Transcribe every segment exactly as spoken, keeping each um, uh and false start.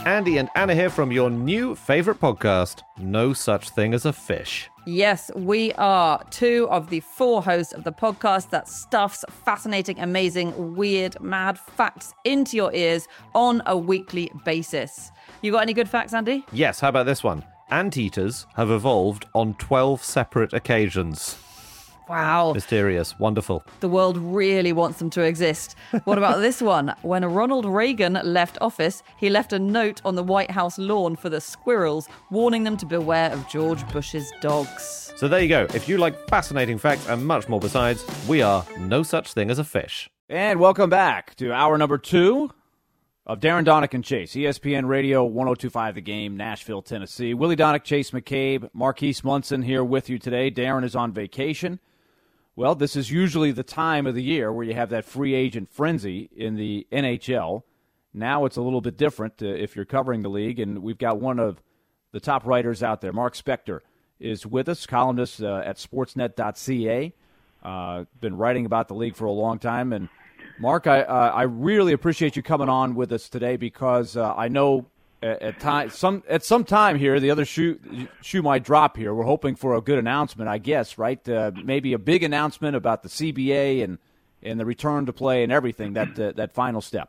Andy and Anna here from your new favorite podcast, No Such Thing as a Fish. Yes, we are two of the four hosts of the podcast that stuffs fascinating, amazing, weird, mad facts into your ears on a weekly basis. You got any good facts, Andy? Yes, how about this one? Anteaters have evolved on twelve separate occasions. Wow. Mysterious. Wonderful. The world really wants them to exist. What about this one? When Ronald Reagan left office, he left a note on the White House lawn for the squirrels, warning them to beware of George Bush's dogs. So there you go. If you like fascinating facts and much more besides, we are No Such Thing as a Fish. And welcome back to hour number two of Darren Donick and Chase, E S P N Radio, one oh two point five The Game, Nashville, Tennessee. Willie Donick, Chase McCabe, Marquise Munson here with you today. Darren is on vacation. Well, this is usually the time of the year where you have that free agent frenzy in the N H L. Now it's a little bit different uh, if you're covering the league, and we've got one of the top writers out there. Mark Spector is with us, columnist uh, at sportsnet dot c a. Uh, been writing about the league for a long time. And, Mark, I, uh, I really appreciate you coming on with us today because uh, I know At, at time, some at some time here, the other shoe shoe might drop here. We're hoping for a good announcement, I guess, right? Uh, maybe a big announcement about the C B A and and the return to play and everything. That uh, that final step.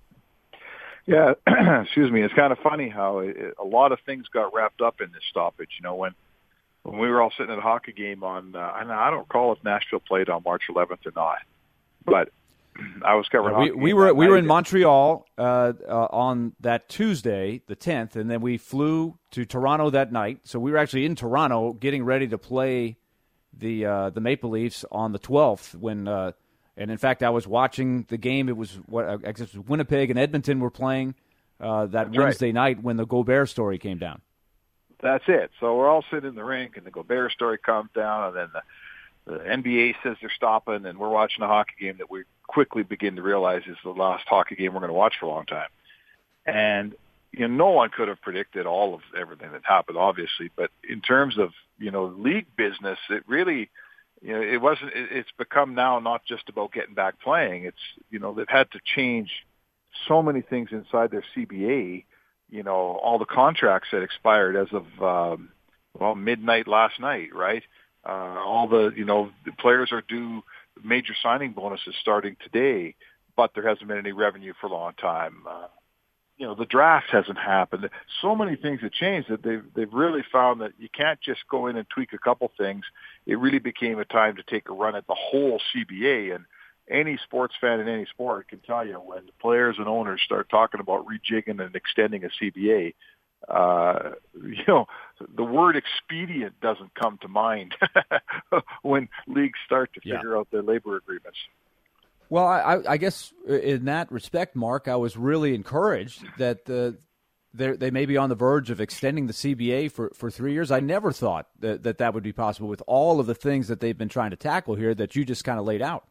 Yeah, excuse me. It's kind of funny how it, a lot of things got wrapped up in this stoppage. You know, when when we were all sitting at a hockey game on, uh, and I don't recall if Nashville played on March eleventh or not, but I was covering. We, we were we were in Montreal uh, uh, on that Tuesday, the tenth, and then we flew to Toronto that night. So we were actually in Toronto, getting ready to play the uh, the Maple Leafs on the twelfth. When uh, and in fact, I was watching the game. It was what I guess it was Winnipeg and Edmonton were playing uh, that That's Wednesday right. night when the Gobert story came down. That's it. So we're all sitting in the rink, and the Gobert story comes down, and then the. The N B A says they're stopping, and we're watching a hockey game that we quickly begin to realize is the last hockey game we're going to watch for a long time. And, you know, no one could have predicted all of everything that happened, obviously. But in terms of, you know, league business, it really, you know, it wasn't, it, it's become now not just about getting back playing. It's, you know, they've had to change so many things inside their C B A, you know, all the contracts that expired as of, um, well, midnight last night, right? Uh, all the, you know, the players are due major signing bonuses starting today, but there hasn't been any revenue for a long time. Uh, you know, the draft hasn't happened. So many things have changed that they've, they've really found that you can't just go in and tweak a couple things. It really became a time to take a run at the whole C B A. And any sports fan in any sport can tell you when the players and owners start talking about rejigging and extending a C B A, Uh, you know, the word expedient doesn't come to mind when leagues start to figure yeah. out their labor agreements. Well, I, I guess in that respect, Mark, I was really encouraged that uh, they may be on the verge of extending the C B A for, for three years. I never thought that, that that would be possible with all of the things that they've been trying to tackle here that you just kind of laid out.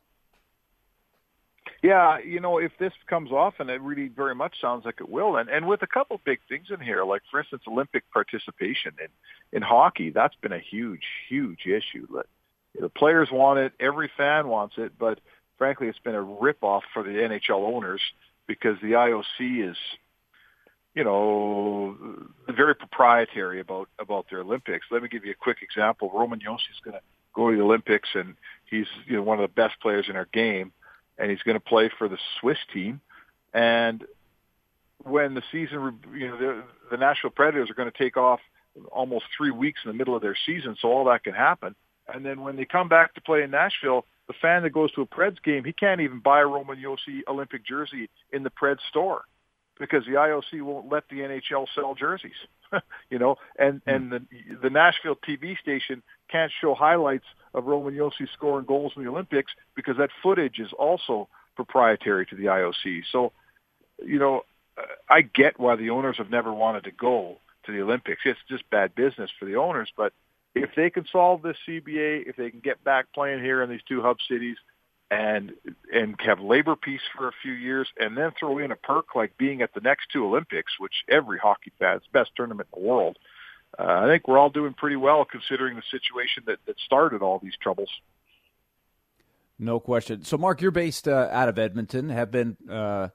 Yeah, you know, if this comes off, and it really very much sounds like it will, and, and with a couple big things in here, like, for instance, Olympic participation in, in hockey, that's been a huge, huge issue. The players want it, every fan wants it, but frankly, it's been a ripoff for the N H L owners because the I O C is, you know, very proprietary about, about their Olympics. Let me give you a quick example. Roman Josi is going to go to the Olympics, and he's, you know, one of the best players in our game. And he's going to play for the Swiss team. And when the season, you know, the, the Nashville Predators are going to take off almost three weeks in the middle of their season, so all that can happen. And then when they come back to play in Nashville, the fan that goes to a Preds game, he can't even buy a Roman Josi Olympic jersey in the Preds store because the I O C won't let the N H L sell jerseys. You know, and, and the, the Nashville T V station can't show highlights of Roman Josi scoring goals in the Olympics because that footage is also proprietary to the I O C. So, you know, I get why the owners have never wanted to go to the Olympics. It's just bad business for the owners. But if they can solve this C B A, if they can get back playing here in these two hub cities and and have labor peace for a few years and then throw in a perk like being at the next two Olympics, which every hockey fan, it's the best tournament in the world, Uh, I think we're all doing pretty well considering the situation that, that started all these troubles. No question. So, Mark, you're based uh, out of Edmonton, have been uh,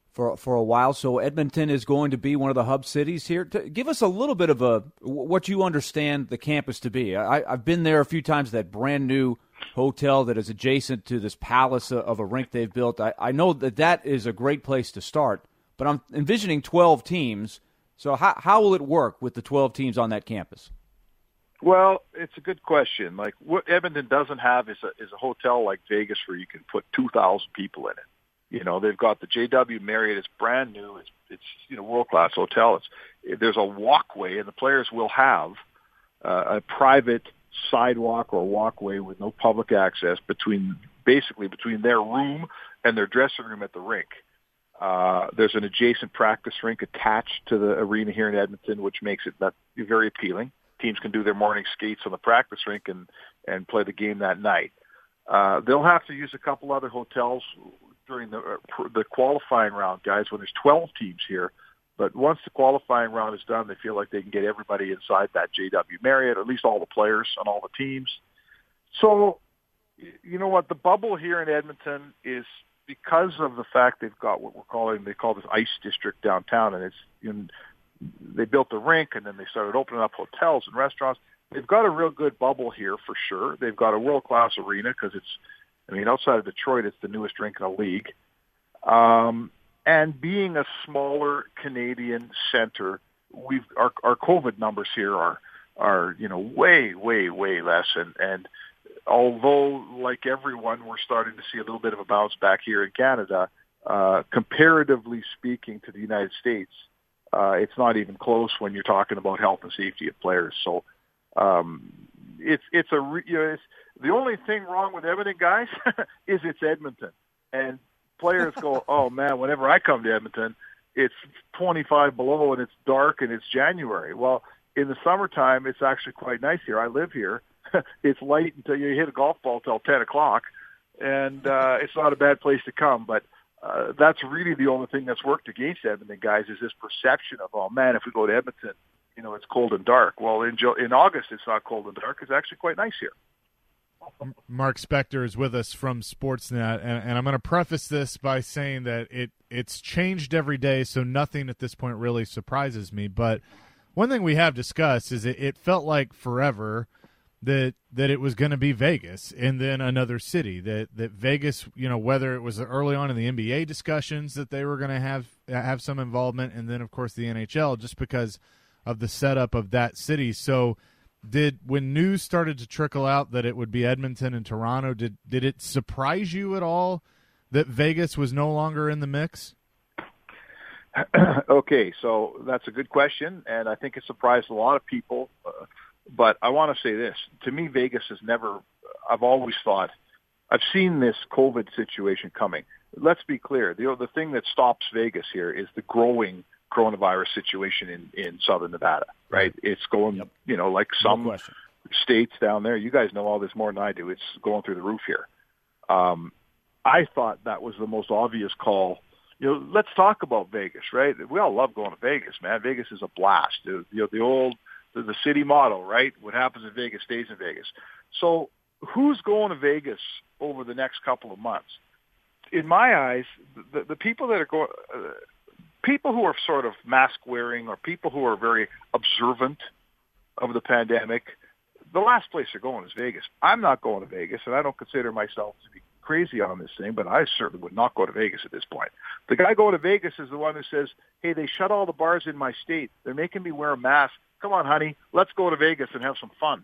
for for a while. So Edmonton is going to be one of the hub cities here. To give us a little bit of a what you understand the campus to be. I, I've been there a few times. That brand new hotel that is adjacent to this palace of a rink they've built. I, I know that that is a great place to start. But I'm envisioning twelve teams. So how how will it work with the twelve teams on that campus? Well, it's a good question. Like what Edmonton doesn't have is a is a hotel like Vegas where you can put two thousand people in it. You know, they've got the J W Marriott. It's brand new. It's it's you know world class hotel. It's there's a walkway, and the players will have uh, a private sidewalk or walkway with no public access between basically between their room and their dressing room at the rink. Uh, there's an adjacent practice rink attached to the arena here in Edmonton, which makes it that very appealing. Teams can do their morning skates on the practice rink and, and play the game that night. Uh, they'll have to use a couple other hotels during the uh, the qualifying round, guys, when there's twelve teams here. But once the qualifying round is done, they feel like they can get everybody inside that J W Marriott, at least all the players on all the teams. So, you know what? The bubble here in Edmonton is because of the fact they've got what we're calling, they call this ice district downtown, and it's in, they built the rink and then they started opening up hotels and restaurants. They've got a real good bubble here for sure. They've got a world-class arena because it's, I mean, outside of Detroit, it's the newest rink in the league. Um, and being a smaller Canadian center, we've our, our COVID numbers here are, are you know, way, way, way less. And, and although, like everyone, we're starting to see a little bit of a bounce back here in Canada, uh, comparatively speaking to the United States, uh, it's not even close when you're talking about health and safety of players. So um, it's it's a you know it's the only thing wrong with Edmonton, guys, is it's Edmonton, and players go, oh man, whenever I come to Edmonton, it's twenty-five below and it's dark and it's January. Well, in the summertime, it's actually quite nice here. I live here. It's light until you hit a golf ball till ten o'clock, and uh, it's not a bad place to come. But uh, that's really the only thing that's worked against Edmonton, guys, is this perception of, oh man, if we go to Edmonton, you know, it's cold and dark. Well, in in August, it's not cold and dark. It's actually quite nice here. Mark Spector is with us from Sportsnet, and, and I'm going to preface this by saying that it it's changed every day, so nothing at this point really surprises me. But one thing we have discussed is it, it felt like forever that that it was going to be Vegas and then another city, that that Vegas, you know, whether it was early on in the N B A discussions that they were going to have have some involvement, and then of course the N H L, just because of the setup of that city. So did when news started to trickle out that it would be Edmonton and Toronto, did did it surprise you at all that Vegas was no longer in the mix? Okay, so that's a good question, and I think it surprised a lot of people. Uh, But I want to say this. To me, Vegas has never, I've always thought, I've seen this COVID situation coming. Let's be clear. The, the thing that stops Vegas here is the growing coronavirus situation in, in southern Nevada, right? It's going, yep. you know, like some no states down there. You guys know all this more than I do. It's going through the roof here. Um, I thought that was the most obvious call. You know, let's talk about Vegas, right? We all love going to Vegas, man. Vegas is a blast. You know, the old... The, the city motto, right? What happens in Vegas stays in Vegas. So who's going to Vegas over the next couple of months? In my eyes, the, the people that are going, uh, people who are sort of mask wearing or people who are very observant of the pandemic, the last place they're going is Vegas. I'm not going to Vegas, and I don't consider myself to be crazy on this thing, but I certainly would not go to Vegas at this point. The guy going to Vegas is the one who says, hey, they shut all the bars in my state. They're making me wear a mask. Come on, honey, let's go to Vegas and have some fun.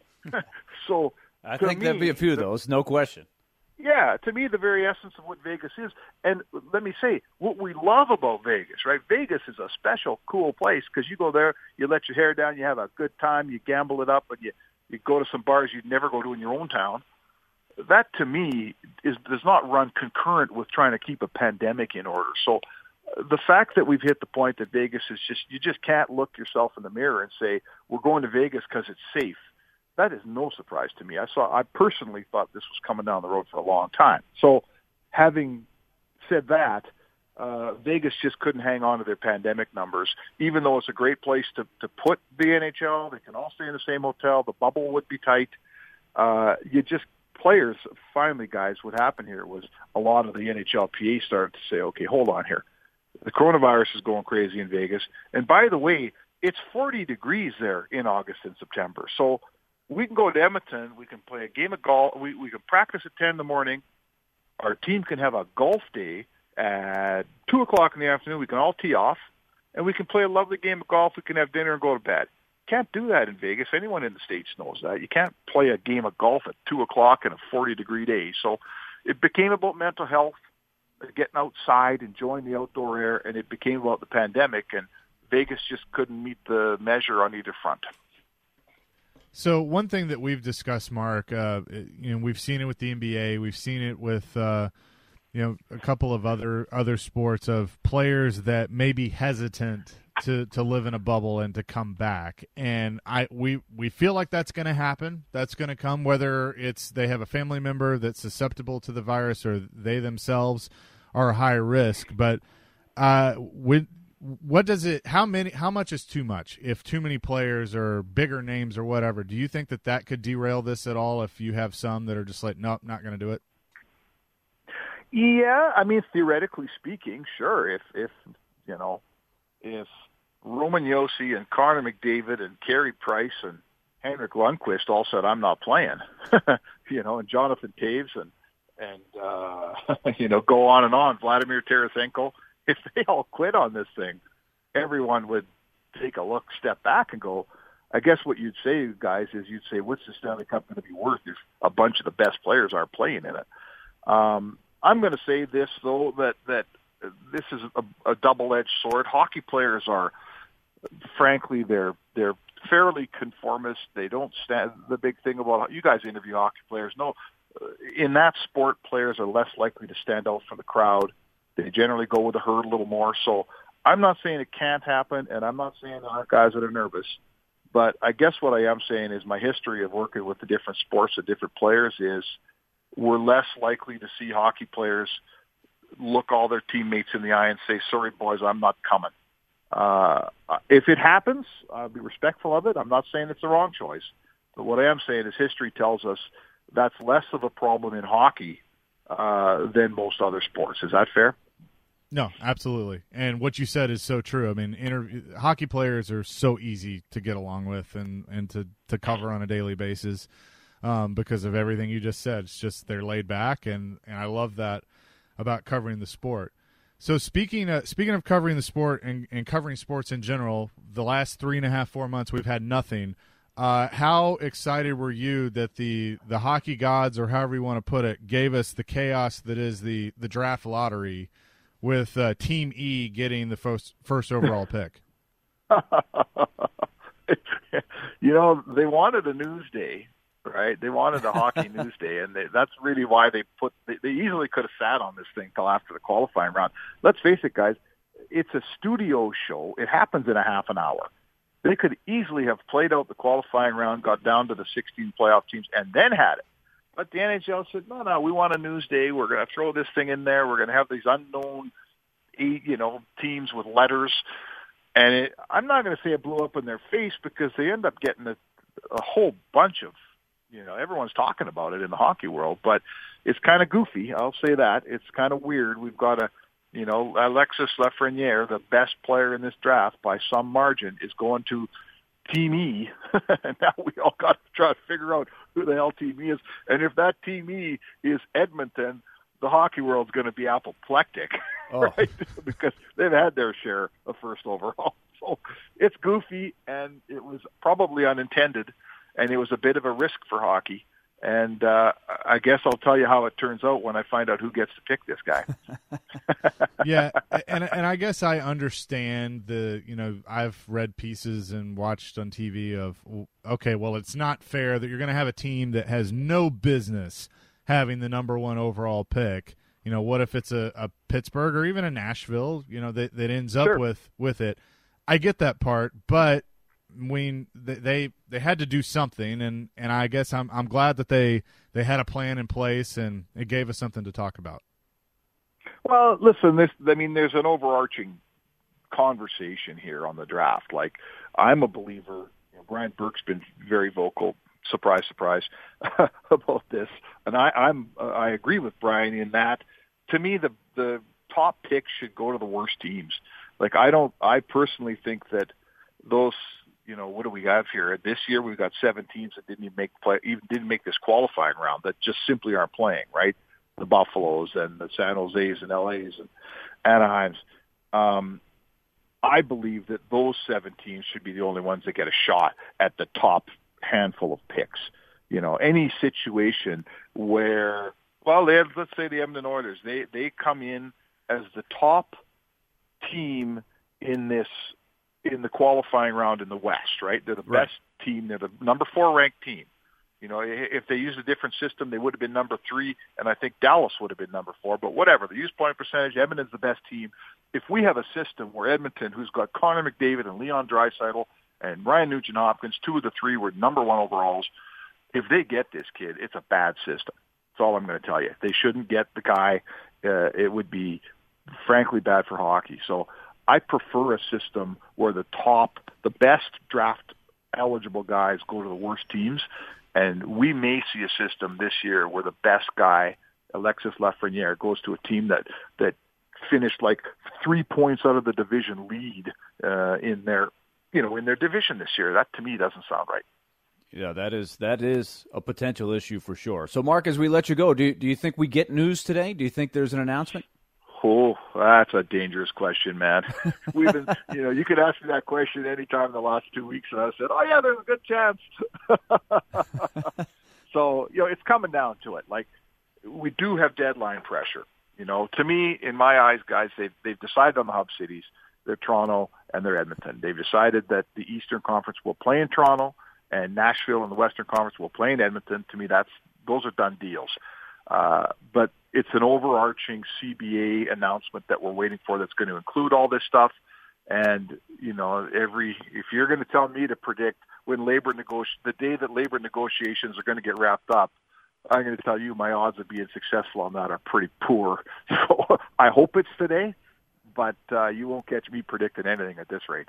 So I think me, there'd be a few of those, no question. Yeah, to me, the very essence of what Vegas is. And let me say, what we love about Vegas, right? Vegas is a special, cool place because you go there, you let your hair down, you have a good time, you gamble it up, and you, you go to some bars you'd never go to in your own town. That, to me, is does not run concurrent with trying to keep a pandemic in order. So the fact that we've hit the point that Vegas is just, you just can't look yourself in the mirror and say, we're going to Vegas because it's safe. That is no surprise to me. I saw, I personally thought this was coming down the road for a long time. So having said that, uh, Vegas just couldn't hang on to their pandemic numbers, even though it's a great place to, to put the N H L. They can all stay in the same hotel. The bubble would be tight. Uh, you just, players, finally, guys, what happened here was a lot of the N H L P A started to say, okay, hold on here. The coronavirus is going crazy in Vegas. And by the way, it's forty degrees there in August and September. So we can go to Edmonton. We can play a game of golf. We, we can practice at ten in the morning. Our team can have a golf day at two o'clock in the afternoon. We can all tee off, and we can play a lovely game of golf. We can have dinner and go to bed. Can't do that in Vegas. Anyone in the States knows that. You can't play a game of golf at two o'clock in a forty-degree day. So it became about mental health, getting outside, enjoying the outdoor air, and it became about the pandemic, and Vegas just couldn't meet the measure on either front. So one thing that we've discussed, Mark, uh, you know, we've seen it with the N B A, we've seen it with, uh, you know, a couple of other other sports of players that may be hesitant to, to live in a bubble and to come back. And I we we feel like that's going to happen. That's going to come, whether it's they have a family member that's susceptible to the virus or they themselves are high risk. But uh, when what does it? How many? How much is too much? If too many players or bigger names or whatever, do you think that that could derail this at all? If you have some that are just like, nope, not going to do it. Yeah, I mean, theoretically speaking, sure. If if you know, if Roman Josi and Connor McDavid and Carey Price and Henrik Lundqvist all said, "I'm not playing," you know, and Jonathan Toews and and uh, you know, go on and on. Vladimir Tarasenko. If they all quit on this thing, everyone would take a look, step back, and go, I guess what you'd say, guys, is you'd say, what's the Stanley Cup going to be worth if a bunch of the best players aren't playing in it? Um, I'm going to say this, though, that, that this is a, a double-edged sword. Hockey players are, frankly, they're they're fairly conformist. They don't stand. The big thing about, you guys interview hockey players, no, in that sport, players are less likely to stand out from the crowd. They generally go with the herd a little more. So I'm not saying it can't happen, and I'm not saying there aren't guys that are nervous. But I guess what I am saying is my history of working with the different sports and different players is we're less likely to see hockey players look all their teammates in the eye and say, sorry, boys, I'm not coming. Uh, if it happens, I'll be respectful of it. I'm not saying it's the wrong choice. But what I am saying is history tells us that's less of a problem in hockey uh, than most other sports. Is that fair? No, absolutely. And what you said is so true. I mean, inter- hockey players are so easy to get along with and, and to, to cover on a daily basis um, because of everything you just said. It's just they're laid back, and, and I love that about covering the sport. So speaking of, speaking of covering the sport and, and covering sports in general, the last three and a half, four months we've had nothing. Uh, how excited were you that the, the hockey gods, or however you want to put it, gave us the chaos that is the, the draft lottery with uh, Team E getting the first, first overall pick? You know, they wanted a news day, right? They wanted a hockey news day, and they, that's really why they put they, they easily could have sat on this thing till after the qualifying round. Let's face it, guys, it's a studio show. It happens in a half an hour. They could easily have played out the qualifying round, got down to the sixteen playoff teams, and then had it. But the N H L said, no, no, we want a news day. We're going to throw this thing in there. We're going to have these unknown, you know, teams with letters. And it, I'm not going to say it blew up in their face because they end up getting a, a whole bunch of, you know, everyone's talking about it in the hockey world. But it's kind of goofy. I'll say that. It's kind of weird. We've got a, you know, Alexis Lafreniere, the best player in this draft by some margin, is going to Team E, and now we all got to try to figure out who the hell Team E is. And if that Team E is Edmonton, the hockey world's going to be apoplectic, oh. right? Because they've had their share of first overall. So it's goofy, and it was probably unintended, and it was a bit of a risk for hockey. And uh, I guess I'll tell you how it turns out when I find out who gets to pick this guy. Yeah, and and I guess I understand the, you know, I've read pieces and watched on T V of, okay, well, it's not fair that you're going to have a team that has no business having the number one overall pick. You know, what if it's a, a Pittsburgh or even a Nashville, you know, that, that ends up sure. with, with it. I get that part, but when they they had to do something, and, and I guess I'm I'm glad that they, they had a plan in place, and it gave us something to talk about. Well, listen, this I mean, there's an overarching conversation here on the draft. Like, I'm a believer. You know, Brian Burke's been very vocal. Surprise, surprise, about this, and I, I'm I agree with Brian in that. To me, the the top picks should go to the worst teams. Like I don't, I personally think that those, you know, what do we have here? This year we've got seven teams that didn't even make play, even didn't make this qualifying round that just simply aren't playing, right? The Buffaloes and the San Jose's and L A's and Anaheims. Um, I believe that those seven teams should be the only ones that get a shot at the top handful of picks. You know, any situation where, well, they have, let's say the Edmonton Oilers, they, they come in as the top team in this, in the qualifying round in the West, right? They're the Right. best team. They're the number four ranked team. You know, if they used a different system, they would have been number three, and I think Dallas would have been number four. But whatever, the use point percentage, Edmonton's the best team. If we have a system where Edmonton, who's got Connor McDavid and Leon Draisaitl and Ryan Nugent-Hopkins, two of the three were number one overalls, if they get this kid, it's a bad system. That's all I'm going to tell you. If they shouldn't get the guy, uh, it would be, frankly, bad for hockey. So I prefer a system where the top, the best draft-eligible guys go to the worst teams. And we may see a system this year where the best guy, Alexis Lafreniere, goes to a team that that finished like three points out of the division lead uh, in their, you know, in their division this year. That to me doesn't sound right. Yeah, that is that is a potential issue for sure. So, Mark, as we let you go, do do you think we get news today? Do you think there's an announcement? Oh, that's a dangerous question, man. We've been, you know, you could ask me that question anytime in the last two weeks, and I said, "Oh yeah, there's a good chance." So, you know, it's coming down to it. Like, we do have deadline pressure. You know, to me, in my eyes, guys, they've they've decided on the hub cities. They're Toronto and they're Edmonton. They've decided that the Eastern Conference will play in Toronto, and Nashville and the Western Conference will play in Edmonton. To me, that's those are done deals. Uh, but it's an overarching C B A announcement that we're waiting for that's going to include all this stuff. And, you know, every if you're going to tell me to predict when labor negoti- the day that labor negotiations are going to get wrapped up, I'm going to tell you my odds of being successful on that are pretty poor. So I hope it's today, but uh, you won't catch me predicting anything at this rate.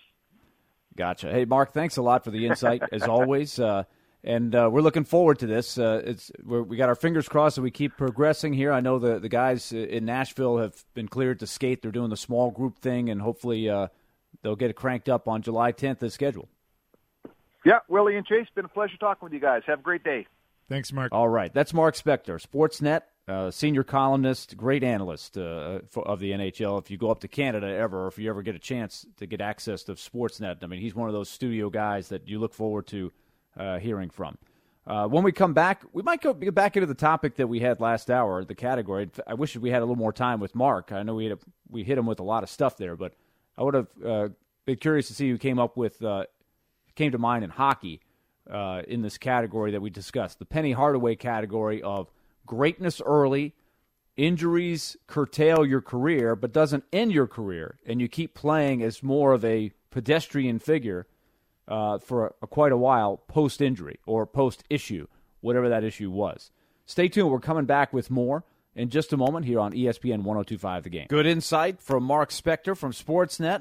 Gotcha. Hey, Mark, thanks a lot for the insight, as always. Uh, and uh, we're looking forward to this. Uh, it's we're, we got our fingers crossed that we keep progressing here. I know the, the guys in Nashville have been cleared to skate. They're doing the small group thing, and hopefully uh, they'll get it cranked up on July tenth as scheduled. Yeah, Willie and Chase, been a pleasure talking with you guys. Have a great day. Thanks, Mark. All right. That's Mark Spector, Sportsnet, uh, senior columnist, great analyst uh, for, of the N H L. If you go up to Canada ever, or if you ever get a chance to get access to Sportsnet, I mean, he's one of those studio guys that you look forward to uh, hearing from. Uh, when we come back, we might go get back into the topic that we had last hour, the category. I wish we had a little more time with Mark. I know we had a, we hit him with a lot of stuff there, but I would have uh, been curious to see who came up with uh, came to mind in hockey uh, in this category that we discussed, the Penny Hardaway category of greatness early, injuries curtail your career, but doesn't end your career, and you keep playing as more of a pedestrian figure uh, for a, a quite a while post-injury or post-issue, whatever that issue was. Stay tuned. We're coming back with more in just a moment here on E S P N one oh two point five The Game. Good insight from Mark Spector from Sportsnet.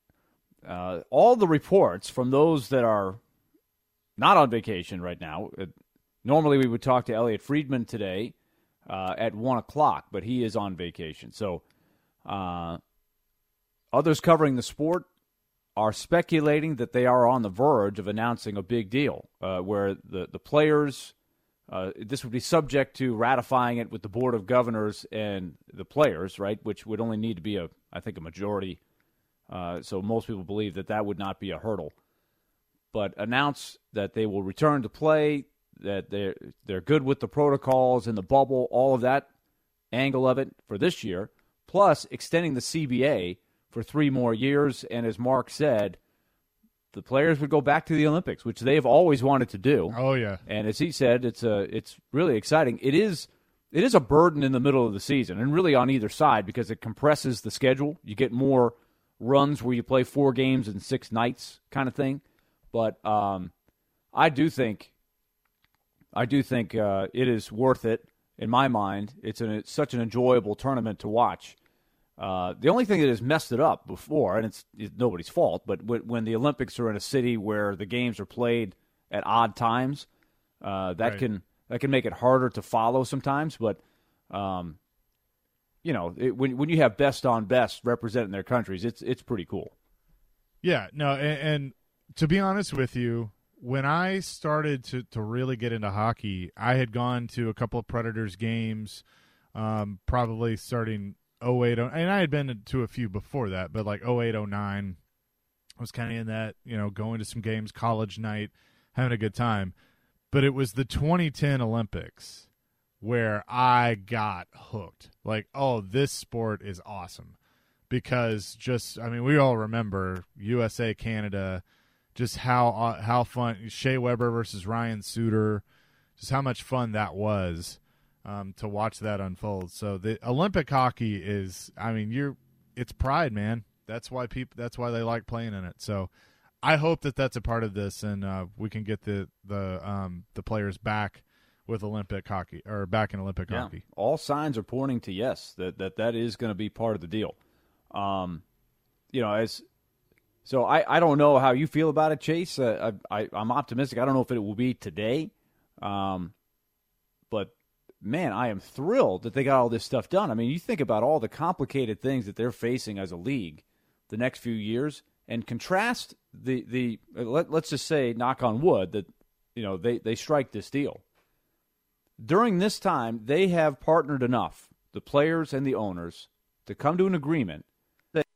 Uh, all the reports from those that are not on vacation right now. Uh, normally we would talk to Elliot Friedman today uh, at one o'clock, but he is on vacation. So uh, others covering the sport are speculating that they are on the verge of announcing a big deal uh, where the, the players, uh, this would be subject to ratifying it with the Board of Governors and the players, right, which would only need to be, a, I think, a majority. Uh, so most people believe that that would not be a hurdle. But announce that they will return to play, that they're, they're good with the protocols and the bubble, all of that angle of it for this year, plus extending the C B A for three more years. And as Mark said, the players would go back to the Olympics, which they've always wanted to do. Oh, yeah. And as he said, it's a, it's really exciting. It is it is a burden in the middle of the season, and really on either side, because it compresses the schedule. You get more runs where you play four games in six nights kind of thing. But um, I do think I do think uh, it is worth it in my mind. It's, an, it's such an enjoyable tournament to watch. Uh, the only thing that has messed it up before, and it's, it's nobody's fault, but w- when the Olympics are in a city where the games are played at odd times, uh, that right. can that can make it harder to follow sometimes. But um, you know, it, when when you have best on best representing their countries, it's it's pretty cool. Yeah, no, and, and to be honest with you, when I started to, to really get into hockey, I had gone to a couple of Predators games, um, probably starting oh eight, and I had been to a few before that, but like oh eight, oh nine, I was kind of in that, you know, going to some games, college night, having a good time. But it was the twenty ten Olympics where I got hooked. Like, oh, this sport is awesome. Because just, I mean, we all remember U S A, Canada, just how uh, how fun, Shea Weber versus Ryan Suter, just how much fun that was um, to watch that unfold. So the Olympic hockey is, I mean, you're, it's pride, man. That's why people, that's why they like playing in it. So I hope that that's a part of this, and uh, we can get the the um, the players back with Olympic hockey, or back in Olympic yeah. hockey. All signs are pointing to yes, that that, that is going to be part of the deal. Um, you know, as so I, I don't know how you feel about it, Chase. Uh, I, I I'm optimistic. I don't know if it will be today, um, but man, I am thrilled that they got all this stuff done. I mean, you think about all the complicated things that they're facing as a league the next few years, and contrast the the let, let's just say, knock on wood, that you know they they strike this deal. During this time, they have partnered enough, the players and the owners, to come to an agreement that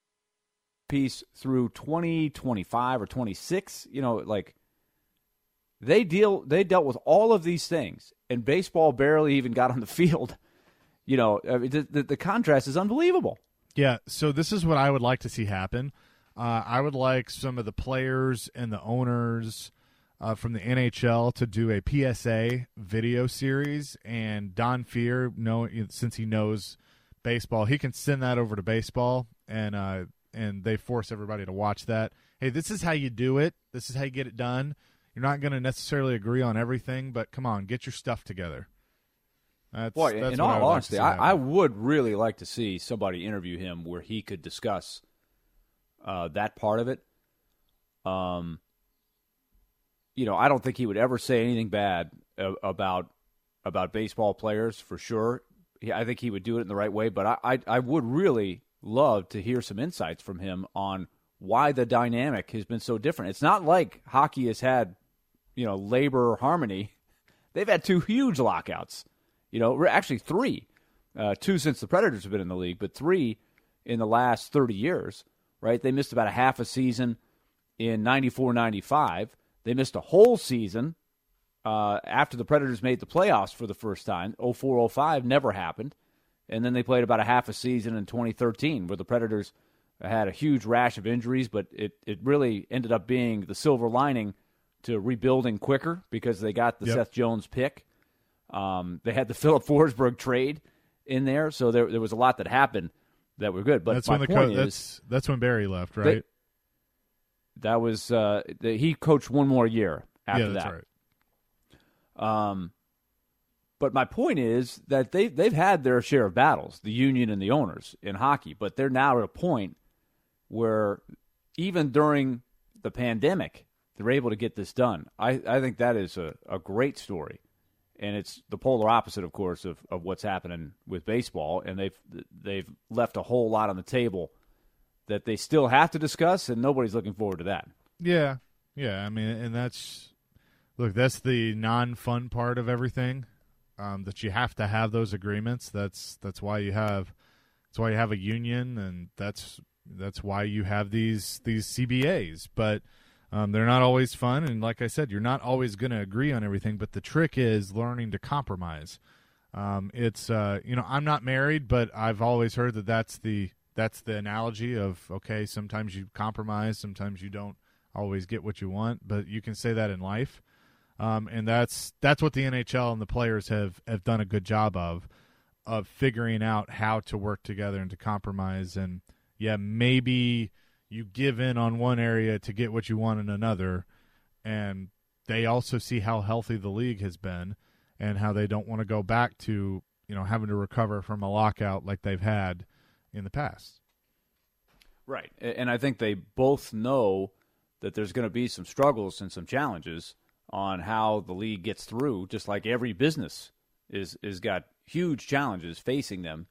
piece through twenty twenty-five or twenty-six. You know, like they deal they dealt with all of these things, and baseball barely even got on the field. You know, I mean, the, the, the contrast is unbelievable. Yeah, so this is what I would like to see happen. Uh, I would like some of the players and the owners uh, from the N H L to do a P S A video series, and Don Fear, know, since he knows baseball, he can send that over to baseball, and uh, and they force everybody to watch that. Hey, this is how you do it. This is how you get it done. You're not going to necessarily agree on everything, but come on, get your stuff together. That's, Boy, that's in what all I would like honesty, to see I, happen. I would really like to see somebody interview him where he could discuss uh, that part of it. Um, you know, I don't think he would ever say anything bad uh, about about baseball players, for sure. He, I think he would do it in the right way, but I, I I would really love to hear some insights from him on why the dynamic has been so different. It's not like hockey has had, you know, labor harmony. They've had two huge lockouts. You know, actually three, uh, two since the Predators have been in the league, but three in the last thirty years, right? They missed about a half a season in ninety-four ninety-five. They missed a whole season uh, after the Predators made the playoffs for the first time. oh four oh five never happened. And then they played about a half a season in twenty thirteen where the Predators had a huge rash of injuries, but it, it really ended up being the silver lining to rebuilding quicker because they got the Yep. Seth Jones pick. Um, they had the Philip Forsberg trade in there, so there there was a lot that happened that were good. But that's my when the point co- is, that's that's when Barry left, right? They, that was uh, the, he coached one more year after yeah, that's that. right. Um, but my point is that they they've had their share of battles, the union and the owners in hockey, but they're now at a point where even during the pandemic, they're able to get this done. I, I think that is a, a great story. And it's the polar opposite, of course, of, of what's happening with baseball. And they've they've left a whole lot on the table that they still have to discuss, and nobody's looking forward to that. Yeah, yeah. I mean, and that's look, that's the non-fun part of everything. Um, that you have to have those agreements. That's that's why you have that's why you have a union, and that's that's why you have these these C B As. But Um, they're not always fun, and like I said, you're not always going to agree on everything, but the trick is learning to compromise. Um, it's, uh, you know, I'm not married, but I've always heard that that's the, that's the analogy of, okay, sometimes you compromise, sometimes you don't always get what you want, but you can say that in life. Um, and that's, that's what the N H L and the players have, have done a good job of, of figuring out how to work together and to compromise. And yeah, maybe you give in on one area to get what you want in another, and they also see how healthy the league has been and how they don't want to go back to, you know, having to recover from a lockout like they've had in the past. Right. And I think they both know that there's going to be some struggles and some challenges on how the league gets through, just like every business is is got huge challenges facing them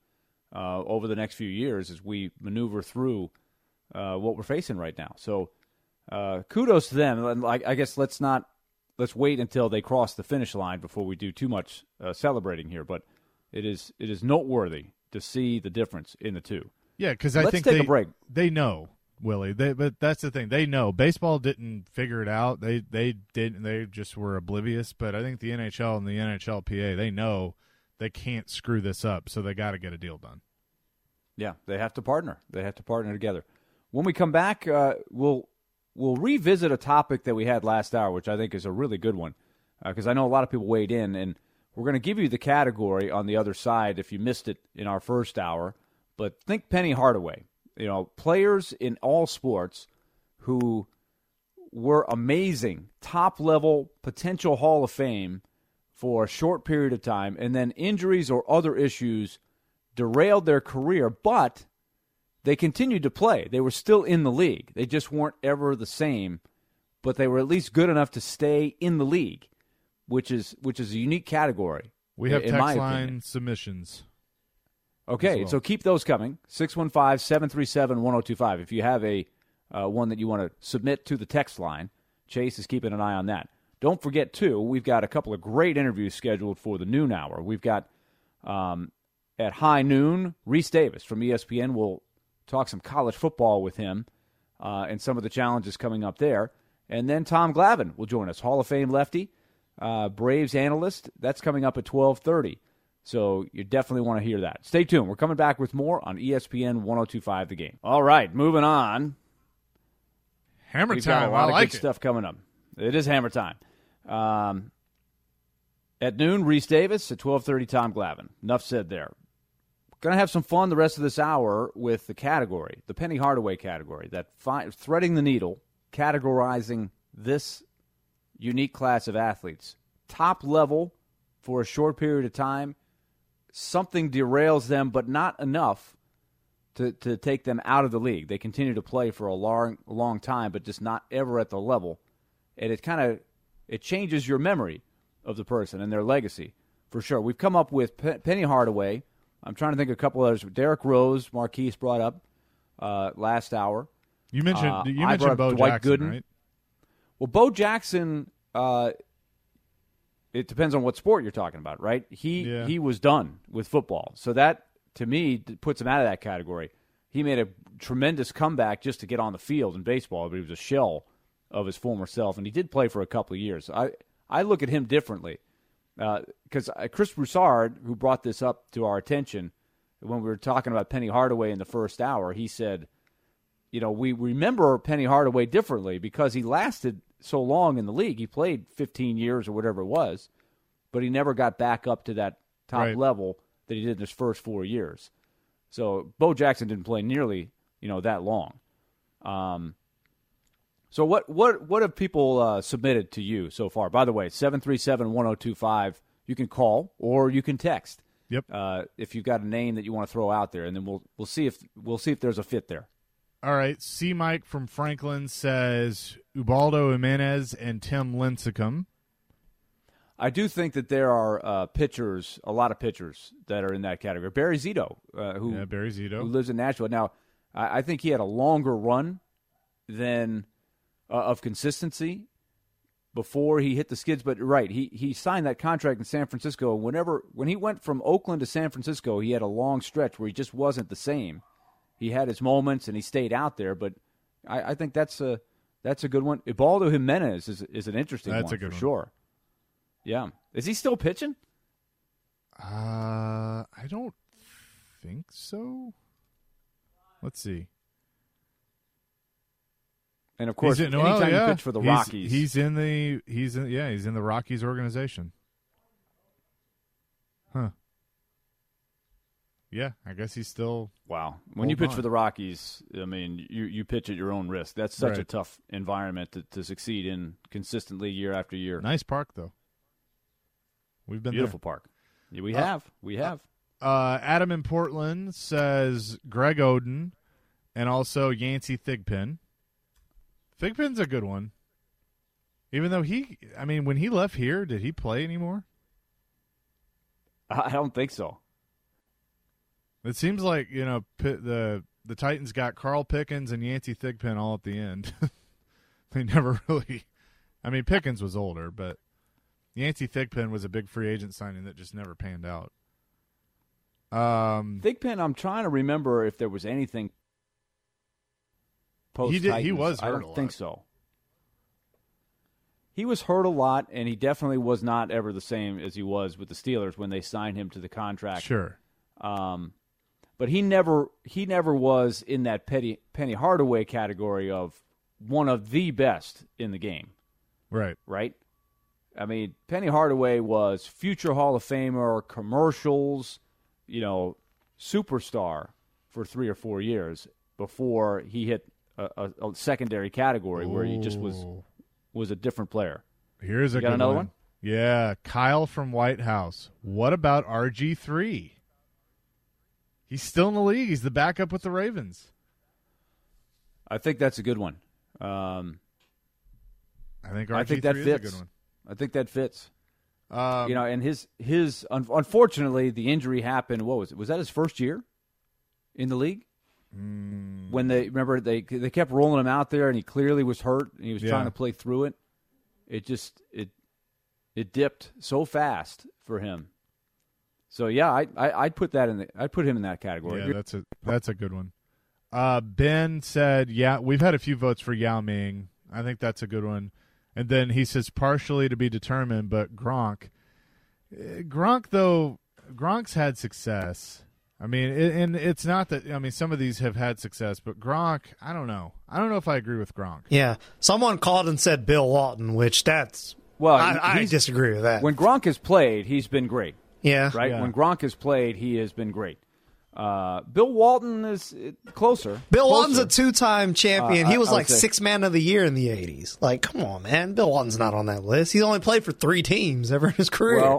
uh, over the next few years as we maneuver through uh, what we're facing right now. So uh, kudos to them. And I, I guess let's not let's wait until they cross the finish line before we do too much uh, celebrating here. But it is it is noteworthy to see the difference in the two. Yeah, because I Let's think take they, a break. they know, Willie. They, but that's the thing. They know. Baseball didn't figure it out. They they didn't. They just were oblivious. But I think the N H L and the N H L P A, they know they can't screw this up, so they got to get a deal done. Yeah, they have to partner. They have to partner together. When we come back, uh, we'll we'll revisit a topic that we had last hour, which I think is a really good one, because uh, I know a lot of people weighed in, and we're going to give you the category on the other side if you missed it in our first hour. But think Penny Hardaway, you know, players in all sports who were amazing, top-level potential Hall of Fame for a short period of time, and then injuries or other issues derailed their career, but they continued to play. They were still in the league. They just weren't ever the same, but they were at least good enough to stay in the league, which is which is a unique category. We have in text my line opinion. submissions. Okay, well. so keep those coming. six one five, seven three seven, one oh two five. If you have a uh, one that you want to submit to the text line, Chase is keeping an eye on that. Don't forget, too, we've got a couple of great interviews scheduled for the noon hour. We've got, um, at high noon, Reese Davis from E S P N. We'll talk some college football with him uh, and some of the challenges coming up there. And then Tom Glavine will join us, Hall of Fame lefty, uh, Braves analyst. That's coming up at twelve thirty. So you definitely want to hear that. Stay tuned. We're coming back with more on E S P N one oh two five The Game. All right, moving on. Hammer We've time. got a lot I of like good it. stuff coming up. It is hammer time. Um, at noon, Reese Davis. At twelve thirty, Tom Glavine. Enough said there. Going to have some fun the rest of this hour with the category, the Penny Hardaway category, that fi- threading the needle, categorizing this unique class of athletes. Top level for a short period of time. Something derails them, but not enough to, to take them out of the league. They continue to play for a long, long time, but just not ever at the level. And it kind of it changes your memory of the person and their legacy, for sure. We've come up with Pe- Penny Hardaway. I'm trying to think of a couple others. Derrick Rose, Marquise brought up uh, last hour. You mentioned Uh, you I mentioned brought up Bo Dwight Jackson, Gooden. right? Well, Bo Jackson, uh, it depends on what sport you're talking about, right? He Yeah. he was done with football. So that, to me, puts him out of that category. He made a tremendous comeback just to get on the field in baseball, but he was a shell of his former self, and he did play for a couple of years. I, I look at him differently because uh, Chris Broussard, who brought this up to our attention when we were talking about Penny Hardaway in the first hour, he said, you know, we remember Penny Hardaway differently because he lasted so long in the league. He played fifteen years or whatever it was, but he never got back up to that top Right. level that he did in his first four years. So Bo Jackson didn't play nearly, you know, that long. Um, so what what what have people uh, submitted to you so far? By the way, seven three seven, one oh two five. You can call or you can text. Yep. Uh, if you've got a name that you want to throw out there, and then we'll we'll see if we'll see if there's a fit there. All right. C. Mike from Franklin says Ubaldo Jimenez and Tim Lincecum. I do think that there are uh, pitchers, a lot of pitchers that are in that category. Barry Zito, uh, who, Yeah, Barry Zito. who lives in Nashville. Now, I, I think he had a longer run than uh, of consistency before he hit the skids. But right, he he signed that contract in San Francisco. Whenever when he went from Oakland to San Francisco, he had a long stretch where he just wasn't the same. He had his moments and he stayed out there, but I, I think that's a that's a good one. Ubaldo Jimenez is is an interesting That's one a good for one. sure. Yeah, is he still pitching? Uh, I don't think so. Let's see. And of course, He's in, anytime well, yeah. you pitch for the he's, Rockies, he's in the he's in yeah he's in the Rockies organization. Huh. Yeah, I guess he's still. wow. When you Hold pitch on. for the Rockies, I mean, you, you pitch at your own risk. That's such a Right. tough environment to, to succeed in consistently year after year. Nice park though. We've been Beautiful park. Yeah, we Uh, have. We have. there. Uh, Adam in Portland says Greg Oden, and also Yancey Thigpen. Thigpen's a good one. Even though he, I mean, when he left here, did he play anymore? I I don't think so. It seems like, you know, the the Titans got Carl Pickens and Yancey Thigpen all at the end. They never really – I mean, Pickens was older, but Yancey Thigpen was a big free agent signing that just never panned out. Um, Thigpen, I'm trying to remember if there was anything post-Titans. He, did, he was hurt I a don't lot. think so. He was hurt a lot, and he definitely was not ever the same as he was with the Steelers when they signed him to the contract. Sure. Um, but he never he never was in that Penny, Penny Hardaway category of one of the best in the game. Right. Right? I mean, Penny Hardaway was future Hall of Famer, commercials, you know, superstar for three or four years before he hit a, a, a secondary category where he just was was a different player. Here's a you got good another one. one? Yeah, Kyle from White House. What about R G three? He's still in the league. He's the backup with the Ravens. I think that's a good one. Um, I think I R G three think that is fits. a good one. I think that fits. Um, you know, and his his un- unfortunately the injury happened. What was it? Was that his first year in the league? mm, When they remember they they kept rolling him out there, and he clearly was hurt, and he was Yeah. trying to play through it. It just it it dipped so fast for him. So yeah, I, I I'd put that in the I'd put him in that category. Yeah, that's a that's a good one. Uh, Ben said, "Yeah, we've had a few votes for Yao Ming. I think that's a good one." And then he says, "Partially to be determined, but Gronk, Eh, Gronk though, Gronk's had success. I mean, it, and it's not that. I mean, some of these have had success, but Gronk, I don't know. I don't know if I agree with Gronk. Yeah, someone called and said Bill Walton, which that's Well, I, I he's- disagree with that. When Gronk has played, he's been great. yeah, Right? Yeah. When Gronk has played, he has been great. Uh, Bill Walton is uh, closer. Bill closer. Walton's a two-time champion. Uh, he I- was I would like say- six man of the year in the eighties. Like, come on, man. Bill Walton's not on that list. He's only played for three teams ever in his career. Well,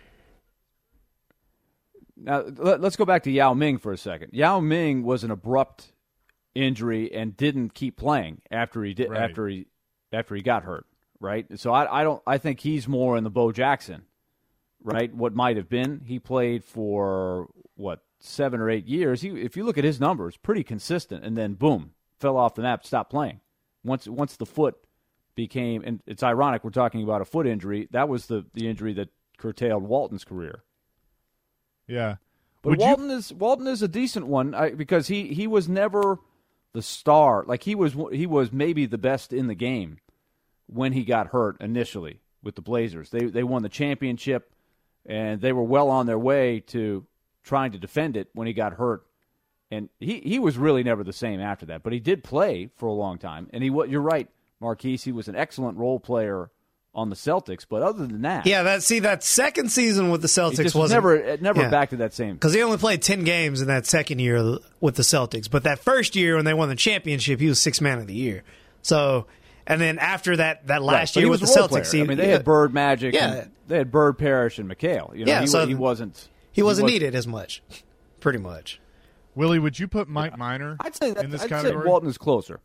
now let, let's go back to Yao Ming for a second. Yao Ming was an abrupt injury and didn't keep playing after he did Right. after he after he got hurt. Right. So I, I don't. I think he's more in the Bo Jackson. Right. What might have been. He played for what seven or eight years. He, if you look at his numbers, pretty consistent, and then boom, fell off the map, stopped playing. Once once the foot became, and it's ironic we're talking about a foot injury. That was the the injury that curtailed Walton's career. Yeah, But Would you- Walton is Walton is a decent one I, because he, he was never the star. Like he was he was maybe the best in the game when he got hurt initially with the Blazers. They they won the championship, and they were well on their way to trying to defend it when he got hurt. And he, he was really never the same after that. But he did play for a long time. And he you're right, Marquise. He was an excellent role player on the Celtics. But other than that, yeah, that see that second season with the he Celtics just wasn't never never yeah. back to that same. because he only played ten games in that second year with the Celtics. But that first year when they won the championship, he was six man of the year. So, and then after that, that last Right, but year he with was the a role Celtics, player. he, I mean, they yeah, had Bird, Magic, Yeah. and they had Bird, Parrish, and McHale. You know, Yeah, he, so he wasn't. he wasn't was- needed as much, pretty much. Willie, would you put Mike Minor I'd say that, in this I'd category? say Walton is closer.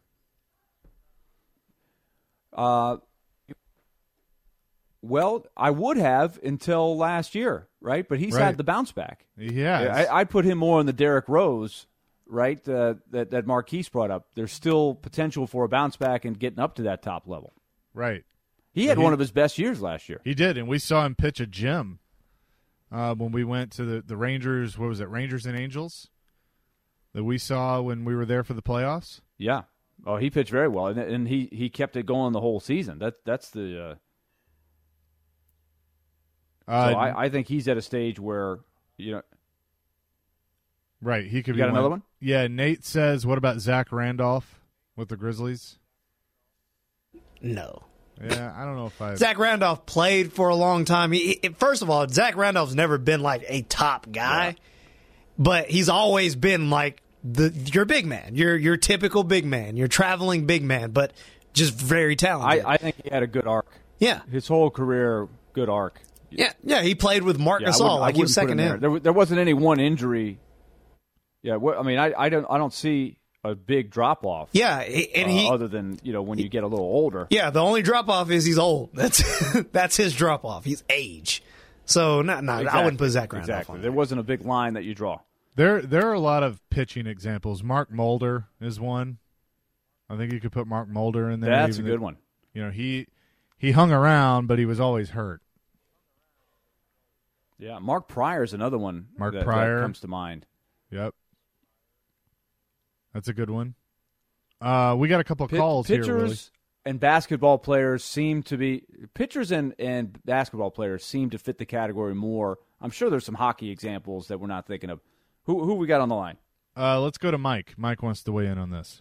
Uh, well, I would have until last year, right? But he's Right. had the bounce back. Yeah, I, I'd put him more in the Derrick Rose, right? Uh, that that Marquise brought up. There's still potential for a bounce back and getting up to that top level. right. He had He- one of his best years last year. He did, and we saw him pitch a gem uh, when we went to the, the Rangers. What was it, Rangers and Angels? That we saw when we were there for the playoffs. Yeah. Oh, he pitched very well, and, and he, he kept it going the whole season. That that's the. Uh, Uh, so I, I think he's at a stage where you know. right, he could You be got another one? Yeah, Nate says, "What about Zach Randolph with the Grizzlies?" No. Yeah, I don't know if I. Zach Randolph played for a long time. He, he- first of all, Zach Randolph's never been like a top guy, Yeah. but he's always been like the you're a big man. You're your typical big man. You're traveling big man, but just very I, talented. I think he had a good arc. yeah, His whole career, good arc. yeah, yeah. He played with Mark Yeah, I Gasol wouldn't- I like he was wouldn't put second him to there. him. There, wa- there wasn't any one injury. Yeah, wh- I mean, I, I don't I don't see a big drop off. Yeah, he- and he. other than you know when you get a little older. yeah, the only drop off is he's old. That's that's his drop off. He's age. So, not, not, I wouldn't put Zach Randolph Exactly. on There there. wasn't a big line that you draw. There, there are a lot of pitching examples. Mark Mulder is one. I think you could put Mark Mulder in there. That's a even good though, one. You know, he he hung around, but he was always hurt. Yeah, Mark Pryor is another one Mark that, Pryor that comes to mind. Yep, that's a good one. Uh, we got a couple of Pit- calls pitchers here. Willie. and basketball players seem to be pitchers and, and basketball players seem to fit the category more. I'm sure there's some hockey examples that we're not thinking of. Who who we got on the line? Uh, let's go to Mike. Mike wants to weigh in on this.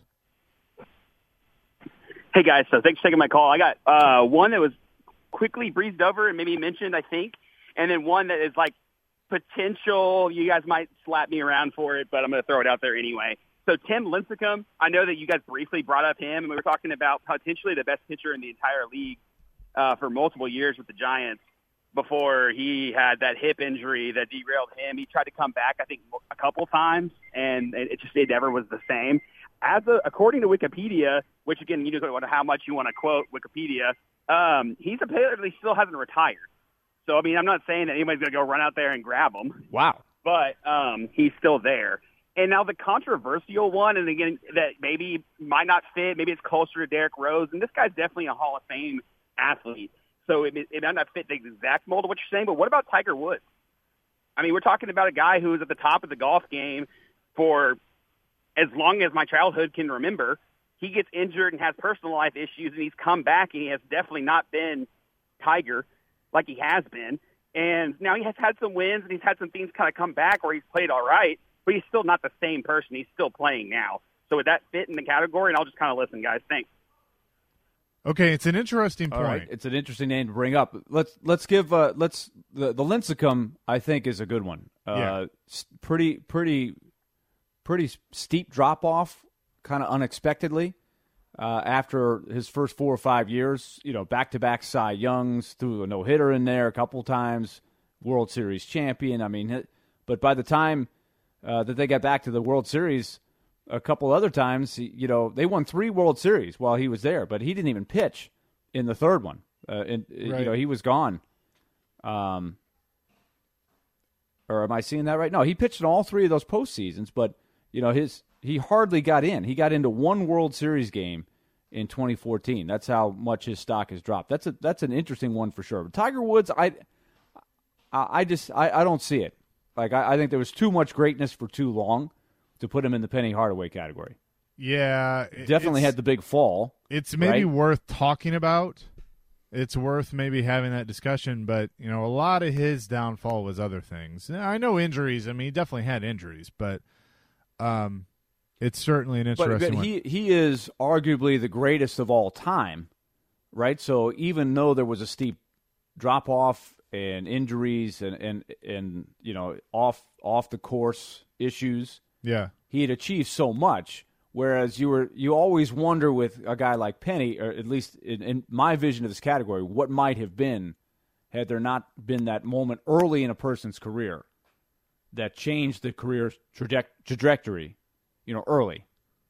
Hey, guys. So thanks for taking my call. I got uh, one that was quickly breezed over and maybe mentioned, I think, and then one that is like potential. You guys might slap me around for it, but I'm going to throw it out there anyway. So Tim Lincecum, I know that you guys briefly brought up him, and we were talking about potentially the best pitcher in the entire league uh, for multiple years with the Giants before he had that hip injury that derailed him. He tried to come back, I think, a couple times, and it just it never was the same. As a, according to Wikipedia, which, again, you know how much you want to quote Wikipedia, um, he's apparently still hasn't retired. So, I mean, I'm not saying that anybody's going to go run out there and grab him. Wow. But um, he's still there. And now the controversial one, and again, that maybe might not fit, maybe it's closer to Derrick Rose, and this guy's definitely a Hall of Fame athlete. So it, it might not fit the exact mold of what you're saying, but what about Tiger Woods? I mean, we're talking about a guy who was at the top of the golf game for as long as my childhood can remember. He gets injured and has personal life issues, and he's come back, and he has definitely not been Tiger like he has been. And now he has had some wins, and he's had some things kind of come back where he's played all right, but he's still not the same person. He's still playing now. So would that fit in the category? And I'll just kind of listen, guys. Thanks. Okay, it's an interesting point. All right. It's an interesting name to bring up. Let's let's give uh, let's the the Lincecum, I think, is a good one. Uh, Yeah. Pretty pretty pretty steep drop off, kind of unexpectedly. Uh, after his first four or five years, you know, back to back Cy Youngs, threw a no hitter in there a couple times, World Series champion. I mean, but by the time uh, that they got back to the World Series, a couple other times, you know, they won three World Series while he was there, but he didn't even pitch in the third one. Uh, and Right. you know, he was gone. Um, or am I seeing that right? No, he pitched in all three of those postseasons, but you know, his he hardly got in. He got into one World Series game in twenty fourteen. That's how much his stock has dropped. That's a that's an interesting one for sure. But Tiger Woods, I, I, I just I, I don't see it. Like I, I think there was too much greatness for too long to put him in the Penny Hardaway category. Yeah, it- Definitely it's- had the big fall. It's maybe right? worth talking about. It's worth maybe having that discussion, but you know, a lot of his downfall was other things. I know injuries. I mean, he definitely had injuries, but um, it's certainly an But, interesting but one. he he is arguably the greatest of all time, right? So even though there was a steep drop off and injuries and, and and you know off off the course issues, Yeah, he had achieved so much. Whereas you were you always wonder with a guy like Penny, or at least in, in my vision of this category, what might have been had there not been that moment early in a person's career that changed the career traje- trajectory, you know, early.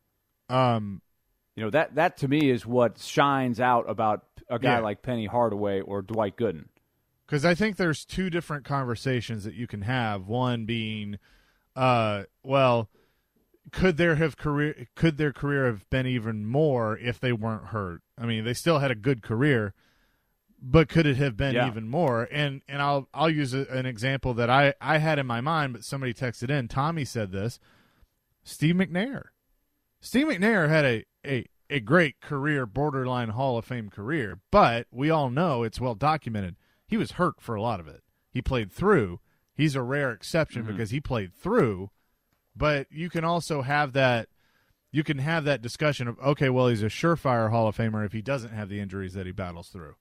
um, You know, that, that to me is what shines out about a guy Yeah. like Penny Hardaway or Dwight Gooden. because I think there's two different conversations that you can have. One being, uh, well, could there have career could their career have been even more if they weren't hurt? I mean, they still had a good career, but could it have been Yeah. even more? And and I'll I'll use a, an example that I, I had in my mind, but somebody texted in. Tommy said this. Steve McNair. Steve McNair had a, a, a great career, borderline Hall of Fame career, but we all know it's well documented. He was hurt for a lot of it. He played through. He's a rare exception Mm-hmm. because he played through. But you can also have that you can have that discussion of, okay, well, he's a surefire Hall of Famer if he doesn't have the injuries that he battles through.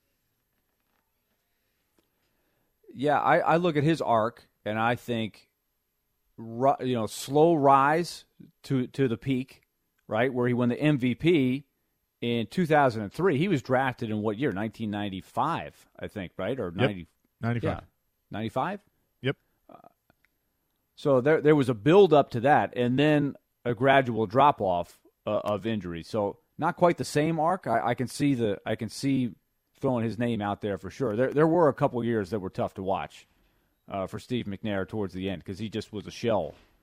Yeah, I, I look at his arc and I think, ru- you know, slow rise to to the peak, right, where he won the M V P in two thousand three. He was drafted in what year? nineteen ninety-five, I think, right? Or ninety? ninety-five. Yeah, ninety-five. Yep. So there there was a build up to that, and then a gradual drop off uh, of injury. So not quite the same arc. I, I can see the I can see throwing his name out there for sure. There there were a couple years that were tough to watch uh, for Steve McNair towards the end because he just was a shell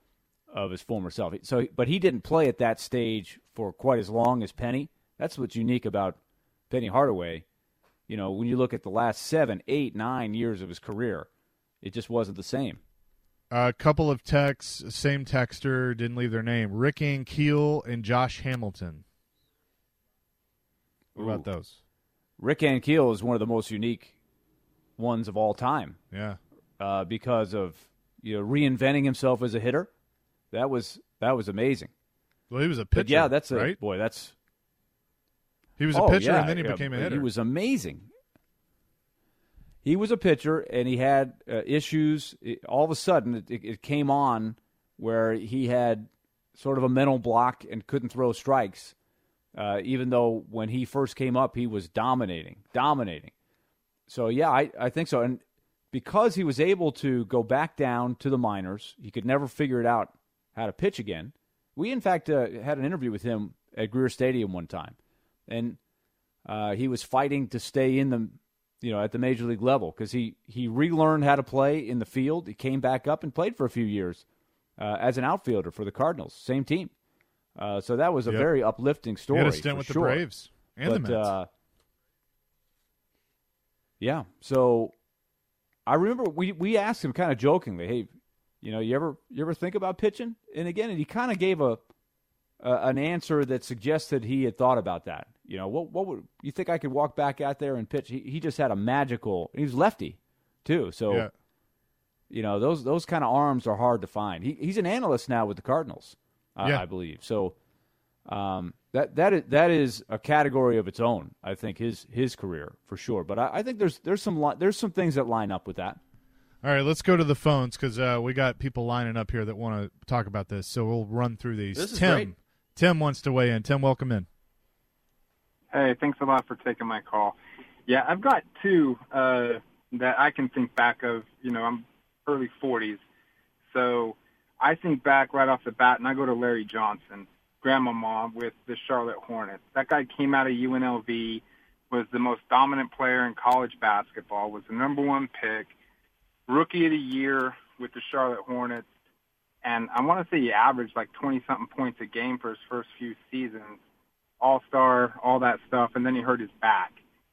of his former self. So, but he didn't play at that stage for quite as long as Penny. That's what's unique about Penny Hardaway. You know, when you look at the last seven, eight, nine years of his career, it just wasn't the same. A couple of texts, same texter, didn't leave their name. Rick Ankiel and Josh Hamilton. What Ooh. about those? Rick Ankiel is one of the most unique ones of all time. Yeah. Uh, because of, you know, reinventing himself as a hitter. That was that was amazing. Well, he was a pitcher, but yeah, that's a, right? Boy, that's He was a oh, pitcher, yeah, and then he yeah, became a hitter. He was amazing. He was a pitcher, and he had uh, issues. It, all of a sudden, it, it came on where he had sort of a mental block and couldn't throw strikes, uh, even though when he first came up, he was dominating, dominating. So, yeah, I, I think so. And because he was able to go back down to the minors, he could never figure it out how to pitch again. We, in fact, uh, had an interview with him at Greer Stadium one time. And uh, he was fighting to stay in the, you know, at the major league level because he, he relearned how to play in the field. He came back up and played for a few years uh, as an outfielder for the Cardinals, same team. Uh, so that was a yep. very uplifting story. He had a stint for with sure. the Braves and but, the Mets. Uh, yeah, so I remember we, we asked him kind of jokingly, hey, you know, you ever you ever think about pitching? And again, and he kind of gave a Uh, an answer that suggested he had thought about that. You know, what what would you think I could walk back out there and pitch? He, he just had a magical. He was lefty, too. So, yeah. you know, those those kind of arms are hard to find. He he's an analyst now with the Cardinals, uh, yeah. I believe. So, um, that that is that is a category of its own. I think his his career for sure. But I, I think there's there's some li- there's some things that line up with that. All right, let's go to the phones because uh, we got people lining up here that want to talk about this. So we'll run through these. This is Tim. great. Tim wants to weigh in. Tim, welcome in. Hey, thanks a lot for taking my call. Yeah, I've got two uh, that I can think back of. You know, I'm early forties. So I think back right off the bat, and I go to Larry Johnson, grandmama with the Charlotte Hornets. That guy came out of U N L V, was the most dominant player in college basketball, was the number one pick, rookie of the year with the Charlotte Hornets. And I want to say he averaged like twenty-something points a game for his first few seasons, all-star, all that stuff, and then he hurt his back.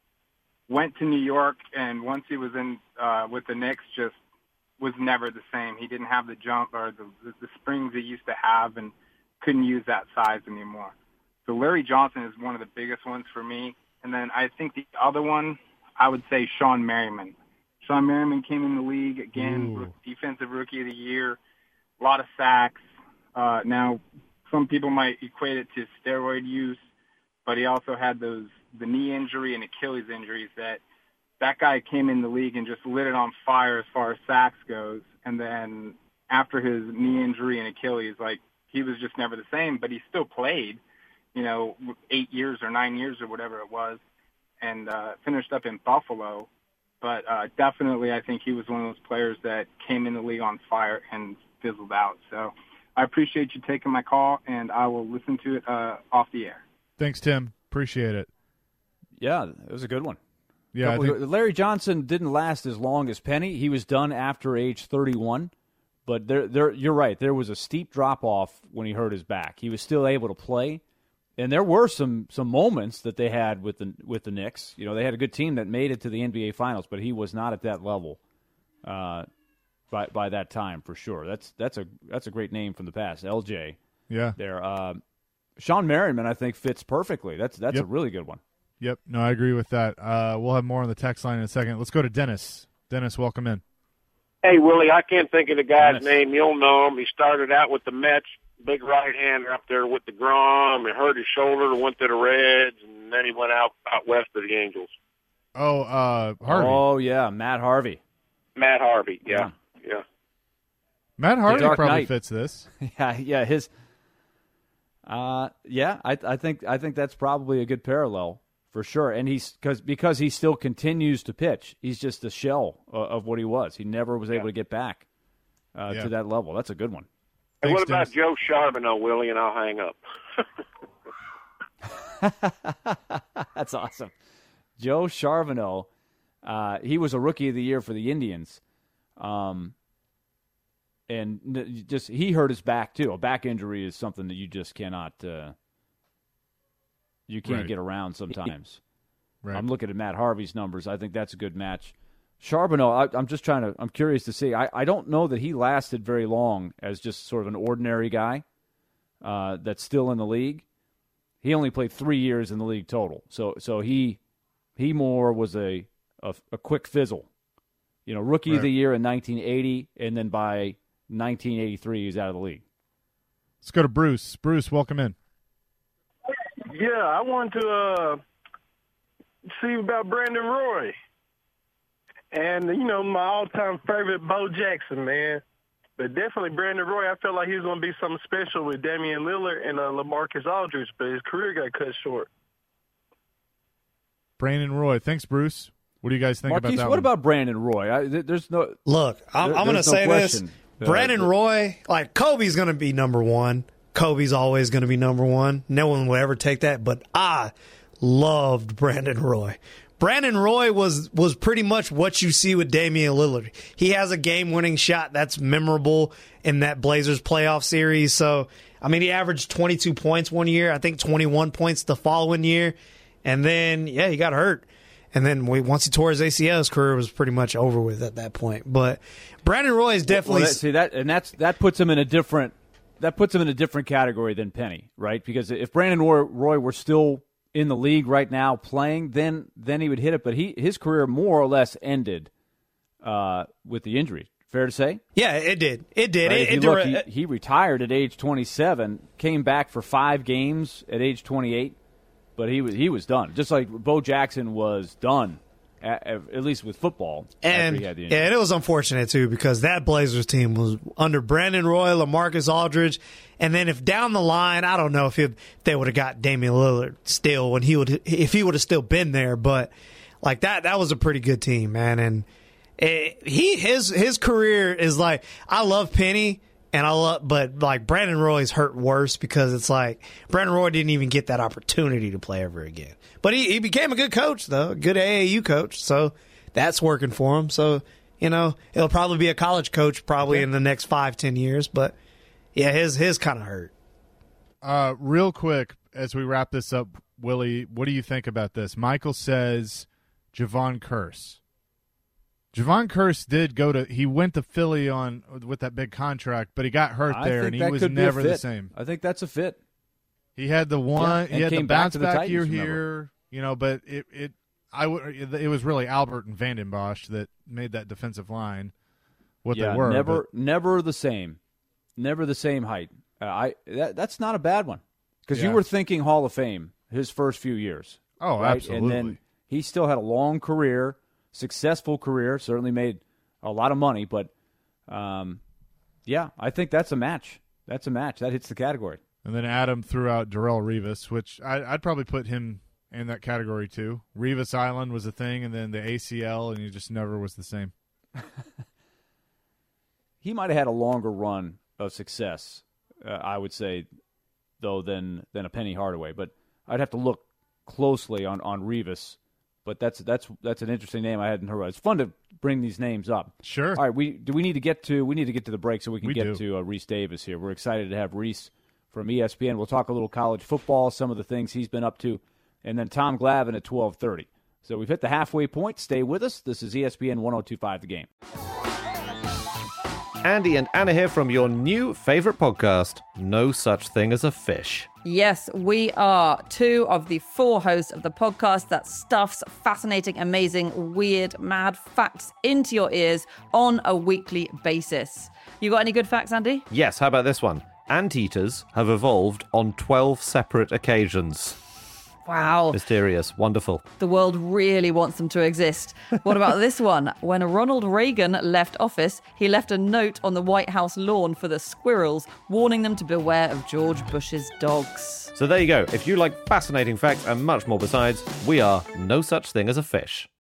Went to New York, and once he was in uh, with the Knicks, just was never the same. He didn't have the jump or the, the, the springs he used to have and couldn't use that size anymore. So Larry Johnson is one of the biggest ones for me. And then I think the other one, I would say Sean Merriman. Sean Merriman came in the league, again, Ooh. defensive rookie of the year. A lot of sacks. Uh, now, some people might equate it to steroid use, but he also had those the knee injury and Achilles injuries that that guy came in the league and just lit it on fire as far as sacks goes. And then after his knee injury and Achilles, like he was just never the same, but he still played, you know, eight years or nine years or whatever it was, and uh, finished up in Buffalo. But uh, definitely I think he was one of those players that came in the league on fire and fizzled out. So I appreciate you taking my call, and I will listen to it uh, off the air. Thanks, Tim. Appreciate it. Yeah, it was a good one. Yeah, I Couple- think, Larry Johnson didn't last as long as Penny. He was done after age thirty-one, but there, there, you're right. There was a steep drop-off when he hurt his back. He was still able to play, and there were some some moments that they had with the with the Knicks. You know, they had a good team that made it to the N B A Finals, but he was not at that level uh, by by that time for sure. That's that's a that's a great name from the past, L J. yeah. There, uh, Sean Merriman, I think, fits perfectly. That's that's Yep. a really good one. Yep. No, I agree with that. Uh, we'll have more on the text line in a second. Let's go to Dennis. Dennis, welcome in. Hey, Willie, I can't think of the guy's Dennis. name. You'll know him. He started out with the Mets, big right-hander up there with the Grom. He hurt his shoulder, went to the Reds, and then he went out, out west to the Angels. Oh, uh, Harvey. Oh, yeah, Matt Harvey. Matt Harvey, yeah, yeah. Matt Harvey Dark probably Knight. fits this. Yeah, yeah, his. Uh, yeah, I, I think I think that's probably a good parallel for sure. And he's because because he still continues to pitch. He's just a shell of, of what he was. He never was able to get back uh, Yeah. to that level. That's a good one. And Thanks, what about Dennis. Joe Charbonneau, Willie, and I'll hang up. That's awesome. Joe Charbonneau, uh, he was a rookie of the year for the Indians. Um, And just he hurt his back, too. A back injury is something that you just cannot uh, – you can't right. get around sometimes. Right. I'm looking at Matt Harvey's numbers. I think that's a good match. Charbonneau, I, I'm just trying to – I'm curious to see. I, I don't know that he lasted very long as just sort of an ordinary guy uh, that's still in the league. He only played three years in the league total. So so he he more was a, a, a quick fizzle. You know, rookie right. of the year in nineteen eighty, and then by nineteen eighty-three, he's out of the league. Let's go to Bruce. Bruce, welcome in. Yeah, I want to uh, see about Brandon Roy. And, you know, my all-time favorite, Bo Jackson, man. But definitely Brandon Roy, I felt like he was going to be something special with Damian Lillard and uh, LaMarcus Aldridge, but his career got cut short. Brandon Roy. Thanks, Bruce. What do you guys think Marquise, about that what one? about Brandon Roy? I, there's no Look, I'm, there, I'm going to no say question. this. Brandon uh, Roy, like, Kobe's going to be number one. Kobe's always going to be number one. No one will ever take that, but I loved Brandon Roy. Brandon Roy was was pretty much what you see with Damian Lillard. He has a game-winning shot that's memorable in that Blazers playoff series. So, I mean, he averaged twenty-two points one year, I think twenty-one points the following year. And then, yeah, he got hurt. And then we, once he tore his A C L, his career was pretty much over with at that point. But Brandon Roy is definitely well, that, see that, and that's that puts him in a different that puts him in a different category than Penny, right? Because if Brandon Roy, Roy were still in the league right now playing, then then he would hit it. But he his career more or less ended uh, with the injury. Fair to say? Yeah, it did. It did. Right? It, If you it, look, it, he, he retired at age twenty-seven, came back for five games at age twenty-eight, but he was he was done. Just like Bo Jackson was done, at, at least with football. And, after he had the injury. yeah, and it was unfortunate, too, because that Blazers team was under Brandon Roy, LaMarcus Aldridge, and then if down the line, I don't know if, it, if they would have got Damian Lillard still, when he would if he would have still been there, but like that, that was a pretty good team, man. And it, he his his career is like, I love Penny, and I love, but like Brandon Roy's hurt worse because it's like Brandon Roy didn't even get that opportunity to play ever again. But he, he became a good coach, though, a good A A U coach, so that's working for him. So, you know, he'll probably be a college coach probably okay. in the next five, ten years. But, yeah, his his kind of hurt. Uh, real quick, as we wrap this up, Willie, what do you think about this? Michael says Javon Curse. Javon Curse did go to – he went to Philly on with that big contract, but he got hurt I there, and he was never the same. I think that's a fit. He had the one yeah, – he had the bounce back, back year remember. here, you know, but it, it I would it was really Albert and Vanden Bosch that made that defensive line what yeah, they were. never but, never the same. Never the same height. Uh, I that, That's not a bad one because yeah. you were thinking Hall of Fame his first few years. Oh, right? absolutely. And then he still had a long career, successful career, certainly made – a lot of money, but um, yeah, I think that's a match. That's a match. That hits the category. And then Adam threw out Darrelle Revis, which I, I'd probably put him in that category too. Revis Island was a thing, and then the A C L, and he just never was the same. He might have had a longer run of success, uh, I would say, though, than than a Penny Hardaway. But I'd have to look closely on, on Revis. But that's that's that's an interesting name I hadn't heard of. It's fun to bring these names up. Sure. All right, we do we need to get to we need to get to the break so we can we get do. to uh, Reese Davis here. We're excited to have Reese from E S P N. We'll talk a little college football, some of the things he's been up to, and then Tom Glavine at twelve thirty. So we've hit the halfway point. Stay with us. This is E S P N one oh two point five The Game. Andy and Anna here from your new favorite podcast, No Such Thing as a Fish. Yes, we are two of the four hosts of the podcast that stuffs fascinating, amazing, weird, mad facts into your ears on a weekly basis. You got any good facts, Andy? Yes, how about this one? Anteaters have evolved on twelve separate occasions. Wow. Mysterious. Wonderful. The world really wants them to exist. What about this one? When Ronald Reagan left office, he left a note on the White House lawn for the squirrels, warning them to beware of George Bush's dogs. So there you go. If you like fascinating facts and much more besides, we are No Such Thing as a Fish.